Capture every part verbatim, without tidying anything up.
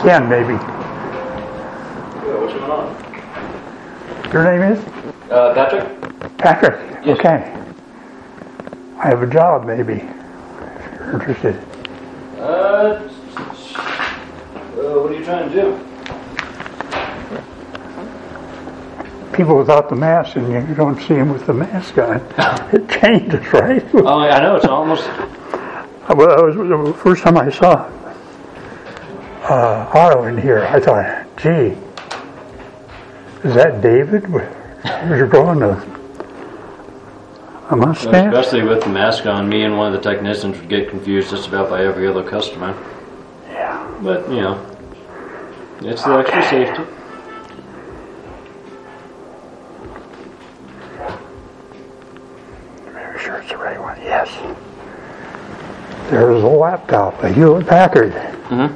Ken, maybe. Yeah, what's going on? Your name is? Uh, Patrick? Patrick. Yes. Okay. I have a job, maybe, if you're interested. Uh, uh, what are you trying to do? People without the mask, and you don't see them with the mask on. It changes, right? Oh, I know, it's almost... Well, that was the first time I saw uh, Otto in here. I thought, gee, is that David? You're growing a, a mustache? Especially with the mask on, me and one of the technicians would get confused just about by every other customer. Yeah. But, you know, it's the extra safety. Very sure it's the right one. Yes. There's a laptop, a Hewlett Packard. Mm-hmm.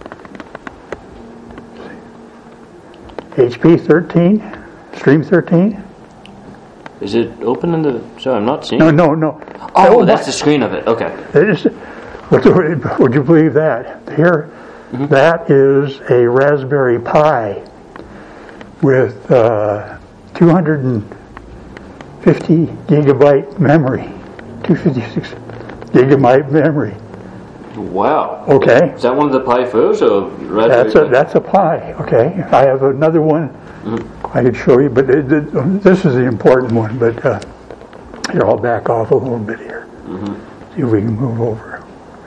H P thirteen, Stream thirteen. Is it open in the... Sorry, I'm not seeing No, it. no, no. Oh, that's the screen of it. Okay. It is, would, would you believe that? Here, mm-hmm. That is a Raspberry Pi with uh, two hundred fifty gigabyte memory, two hundred fifty-six gigabyte memory. Wow. Okay. Is that one of the Pi Fours or Raspberry That's a that's a Pi. Okay. I have another one. Mm-hmm. I could show you, but it, it, this is the important one. But uh, here, I'll back off a little bit here. Mm-hmm. See if we can move over.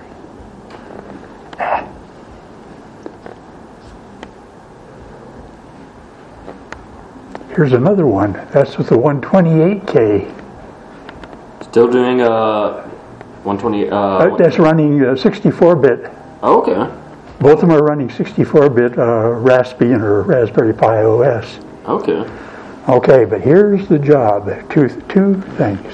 Here's another one. That's with the one twenty-eight K. Still doing uh, one twenty. Uh, That's running uh, sixty-four bit. Oh, okay. Both of them are running sixty-four bit uh, Raspbian or Raspberry Pi O S. Okay. Okay, but here's the job. Two two things.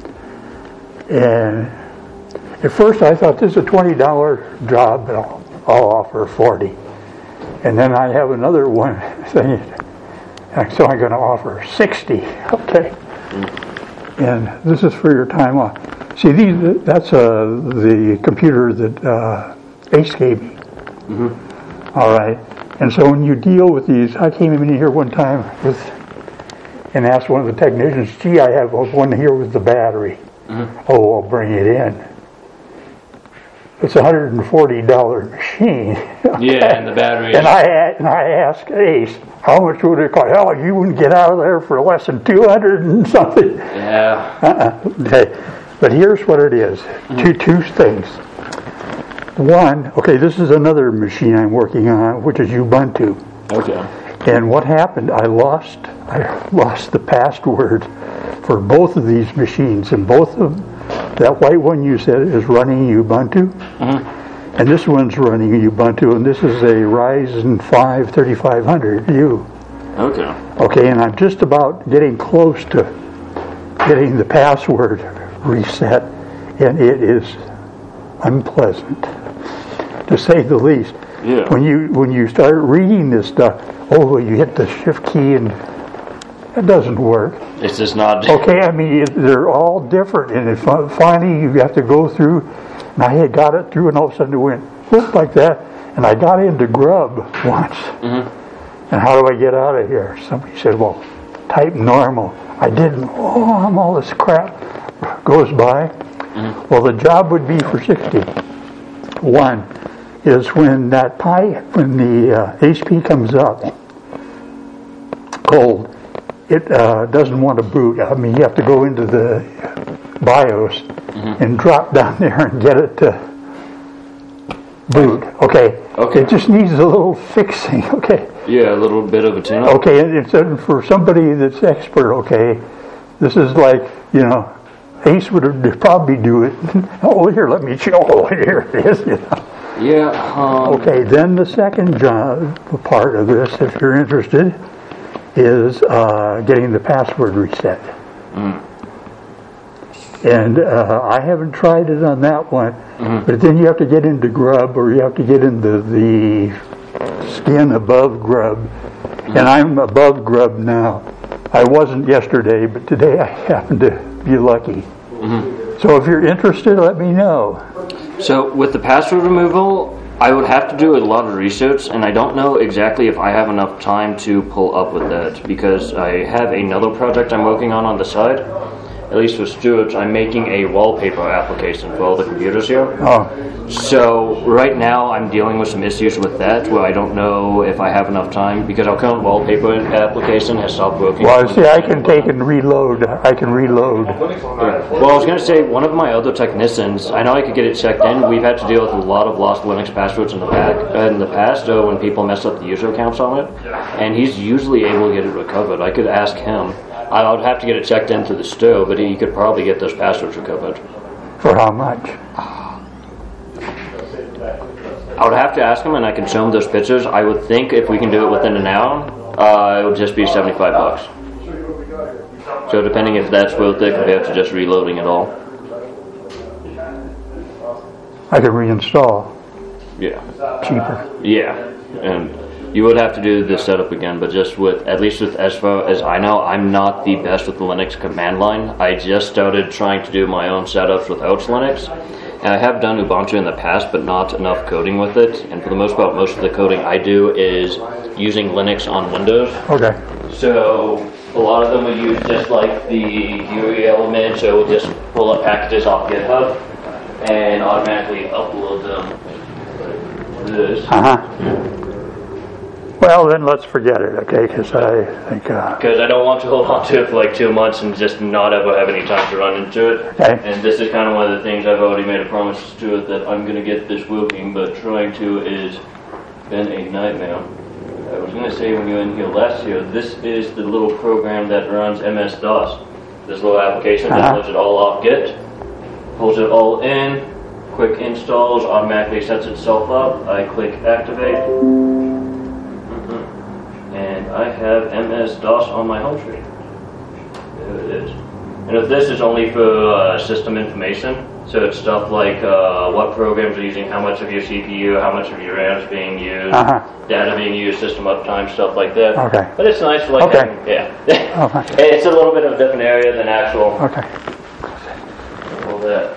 And at first I thought this is a twenty dollar job, but I'll, I'll offer forty. And then I have another one thing. So I'm going to offer sixty. Okay. Mm. And this is for your time off. See, these, that's uh, the computer that uh, Ace gave me. Mm-hmm. All right. And so when you deal with these, I came in here one time with, and asked one of the technicians, gee, I have one here with the battery. Mm-hmm. Oh, I'll bring it in. It's a one hundred forty dollar machine. Okay. Yeah, and the battery. And I and I asked Ace, how much would it cost? Hell, you wouldn't get out of there for less than two hundred and something. Yeah. Uh-uh. Okay. But here's what it is. Mm-hmm. Two two things. One, okay, this is another machine I'm working on, which is Ubuntu. Okay. And what happened? I lost I lost the password for both of these machines, and both of them. That white one you said is running Ubuntu, mm-hmm. and this one's running Ubuntu, and this is a Ryzen five thirty-five hundred U. Okay. Okay, and I'm just about getting close to getting the password reset, and it is unpleasant, to say the least. Yeah. When you when you start reading this stuff, oh, you hit the shift key and it doesn't work. It's just not... Okay, I mean, it, they're all different, and if finally you have to go through, and I had got it through, and all of a sudden it went whoop like that, and I got into Grub once. Mm-hmm. And how do I get out of here? Somebody said, well, type normal. I didn't. Oh, all this crap goes by. Mm-hmm. Well, the job would be for sixty. One is when that Pi, when the uh, H P comes up cold, it uh, doesn't want to boot. I mean, you have to go into the BIOS mm-hmm. and drop down there and get it to boot. Okay. Okay. It just needs a little fixing. Okay. Yeah, a little bit of a tune. Okay, and it's uh, for somebody that's expert. Okay, this is like, you know, Ace would probably do it. Oh, here, let me show. Oh, here it is. You know. Yeah. Um, okay. Then the second job part of this, if you're interested, is uh, getting the password reset. Mm. And uh, I haven't tried it on that one, mm-hmm. but then you have to get into Grub, or you have to get into the skin above Grub. Mm-hmm. And I'm above Grub now. I wasn't yesterday, but today I happen to be lucky. Mm-hmm. So if you're interested, let me know. So with the password removal, I would have to do a lot of research, and I don't know exactly if I have enough time to pull up with that, because I have another project I'm working on on the side. At least for Stuart, I'm making a wallpaper application for all the computers here. Oh, So right now I'm dealing with some issues with that, where I don't know if I have enough time, because our current wallpaper application has stopped working. well, see, I can take and reload. I can reload. Well, I was going to say, one of my other technicians, I know I could get it checked in. We've had to deal with a lot of lost Linux passwords in the back uh, in the past, uh, when people mess up the user accounts on it, and he's usually able to get it recovered. I could ask him. I would have to get it checked into the store, but he could probably get those passwords recovered. For how much? I would have to ask him, and I can show him those pictures. I would think if we can do it within an hour, uh, it would just be seventy-five bucks. So depending if that's worth it compared to just reloading it all. I can reinstall. Yeah. Cheaper. Yeah. And you would have to do the setup again, but just with, at least with as far as I know, I'm not the best with the Linux command line. I just started trying to do my own setups without Linux. And I have done Ubuntu in the past, but not enough coding with it. And for the most part, most of the coding I do is using Linux on Windows. Okay. So a lot of them will use just like the U I element, so we'll just pull up packages off GitHub and automatically upload them. This. Uh-huh. Well, then let's forget it, okay? Because I think... Because uh, I don't want to hold on to it for like two months and just not ever have any time to run into it. Okay. And this is kind of one of the things I've already made a promise to it that I'm going to get this working, but trying to is been a nightmare. I was going to say when you were in here last year, this is the little program that runs M S DOS. This little application uh-huh. downloads it all off Git, pulls it all in, quick installs, automatically sets itself up. I click activate. And I have M S DOS on my home screen. There it is. And if this is only for uh, system information, so it's stuff like uh, what programs are using, how much of your C P U, how much of your RAM is being used, uh-huh. data being used, system uptime, stuff like that. Okay. But it's nice for like, okay. having, yeah. Okay. It's a little bit of a different area than actual. Okay. All that.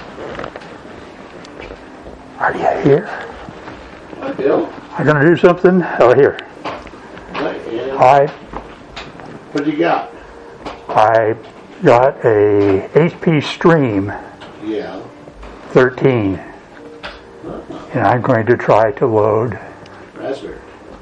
Are you here? Hi, Bill. I'm going to do something. Oh, here. Hi, Ann. I What you got? I got a H P Stream Yeah. thirteen, and I'm going to try to load Raspberry.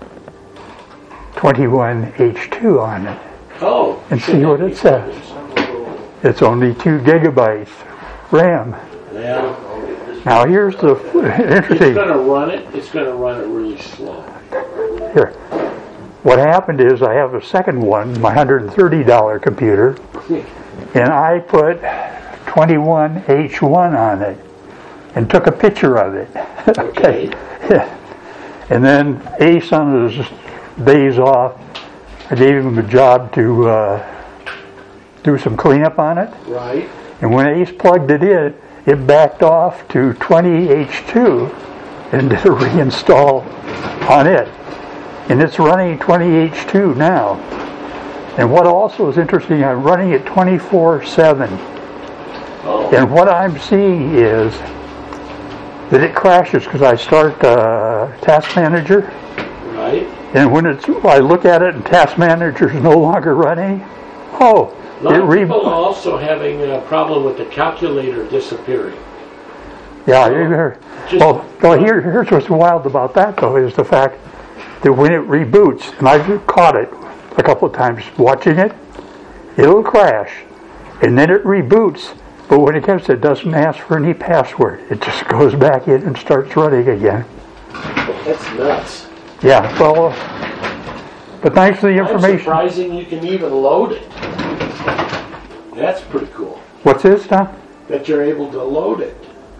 twenty-one H two on it Oh. and see what it says. It's only two gigabytes RAM. Yeah. Now here's the It's interesting. gonna run it. It's gonna run it really slow. Here, what happened is I have a second one, my one hundred thirty dollar computer, and I put twenty-one H one on it and took a picture of it. Okay. Yeah. And then Ace on his days off, I gave him a job to uh, do some cleanup on it. Right. And when Ace plugged it in, it backed off to twenty H two and did a reinstall on it. And it's running twenty H two now. And what also is interesting, I'm running it twenty-four seven. Oh. And what I'm seeing is that it crashes because I start uh, Task Manager. Right. And when it's, I look at it and Task Manager is no longer running, oh, A lot it of re- people are also having a problem with the calculator disappearing. Yeah, you're, Just- well, well here, here's what's wild about that, though, is the fact that when it reboots, and I've caught it a couple of times watching it, it'll crash, and then it reboots, but when it comes, it doesn't ask for any password. It just goes back in and starts running again. That's nuts. Yeah, well, but thanks for the I'm information. surprising you can even load it. That's pretty cool. What's this, Tom? That you're able to load it.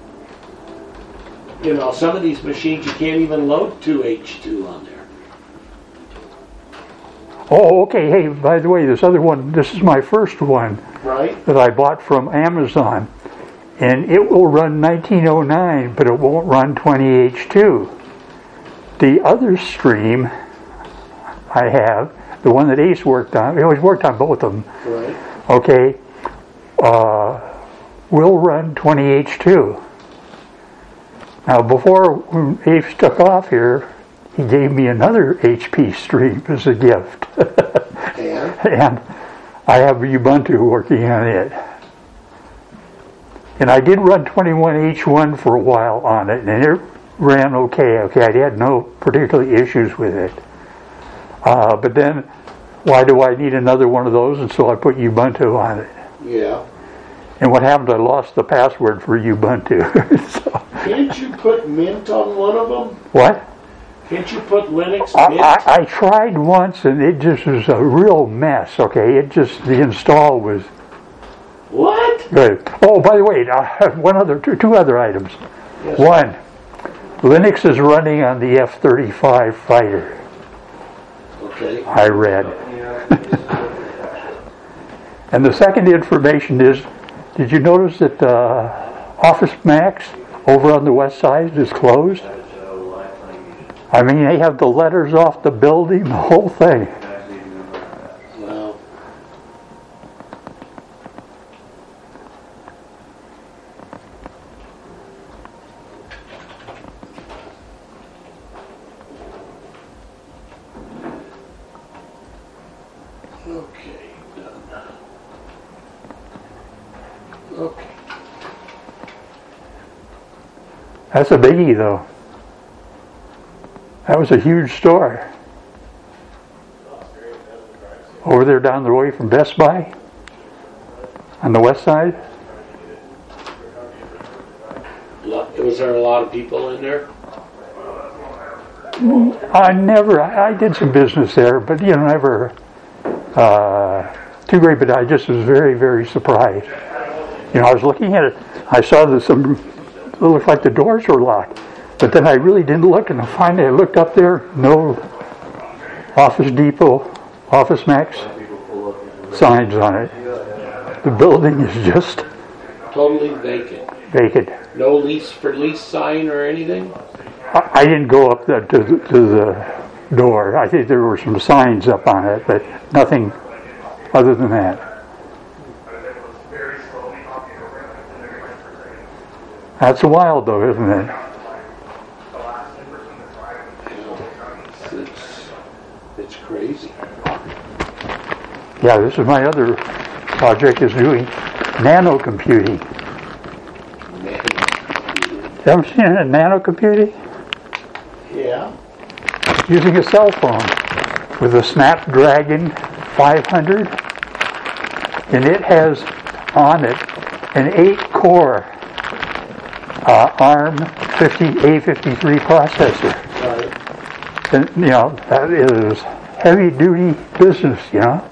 You know, some of these machines you can't even load two H two on there. Oh, okay, hey, by the way, this other one, this is my first one Right? that I bought from Amazon, and it will run nineteen oh nine, but it won't run twenty H two. The other stream I have, the one that Ace worked on, he always worked on both of them, Right. okay, uh, will run twenty H two. Now, before when Ace took off here, he gave me another H P stream as a gift. And? And I have Ubuntu working on it. And I did run twenty-one H one for a while on it, and it ran okay. Okay, I had no particular issues with it. Uh, but then, why do I need another one of those? And so I put Ubuntu on it. Yeah. And what happened? I lost the password for Ubuntu. So, Can't you put Mint on one of them? what? Can't you put Linux I, Mint? I, I tried once, and it just was a real mess. Okay, it just the install was What? good. Oh, by the way, I have one other, two, two other items. Yes. One, Linux is running on the F thirty-five fighter. Okay. I read. And the second information is, did you notice that uh, Office Max over on the west side is closed? I mean, they have the letters off the building, the whole thing. Well, okay, done. Okay. That's a biggie, though. That was a huge store. Over there down the way from Best Buy? On the west side? Lo- Was there a lot of people in there? I never, I, I did some business there, but you know, never uh, too great, but I just was very, very surprised. You know, I was looking at it, I saw that some, it looked like the doors were locked, but then I really didn't look, and finally I looked up there, no Office Depot, Office Max signs on it. The building is just Totally vacant. vacant. No lease for lease sign or anything? I, I didn't go up the, to, the, to the door. I think there were some signs up on it, but nothing other than that. That's wild, though, isn't it? It's, it's crazy. Yeah, this is my other project, is doing nano computing. Man. You ever seen a nano computing? Yeah. Using a cell phone with a Snapdragon five hundred, and it has on it an eight-core uh, ARM fifty A fifty-three processor. Right. And, you know, that is heavy-duty business, you know.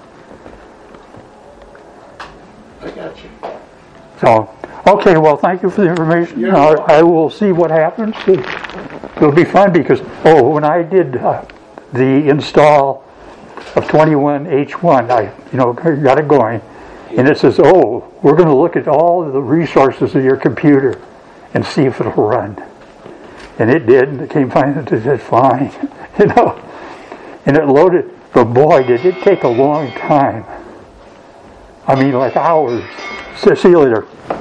I got you. So, okay, well, thank you for the information. You're Uh, welcome. I will see what happens. It, it'll be fun because, oh, when I did uh, the install of twenty-one H one, I, you know, got it going, and it says, oh, we're going to look at all of the resources of your computer and see if it'll run. And it did, and it came fine, and it did fine, you know. And it loaded, but boy, did it take a long time. I mean, like hours. See see you later.